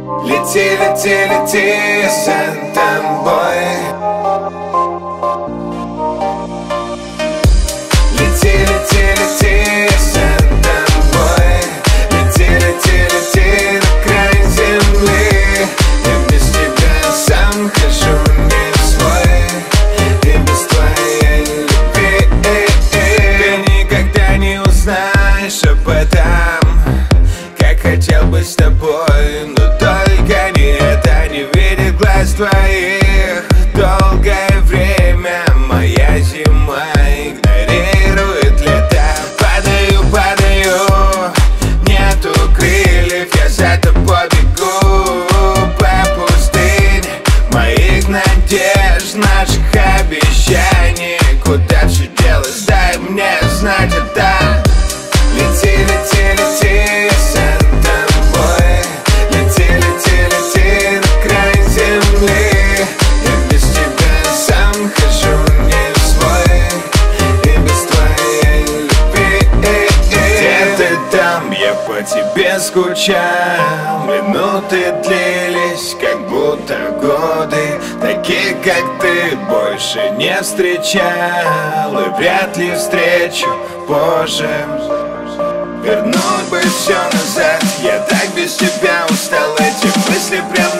Лети, лети, лети за тобой. Лети, лети, лети за тобой. Лети, лети, лети на край земли. Я без тебя сам хожу не свой. И без твоей любви ты никогда не узнаешь об этом, как хотел бы с тобой, но только не это не видит глаз твоих. Долгое время моя зима игнорирует лето. Падаю, падаю, нету крыльев, я за тобой бегу по пустыне моих надежд, наших обещаний. Куда все делось, дай мне знать это. Лети, лети, лети за тобой. Лети, лети, лети на край земли. Я без тебя сам хожу не свой. И без твоей любви где ты там, я по тебе скучал. Минуты длились, как будто годы. Таких, как ты, больше не встречал. И вряд ли встречу позже. Вернуть бы все назад, я так без тебя устал. Эти мысли прям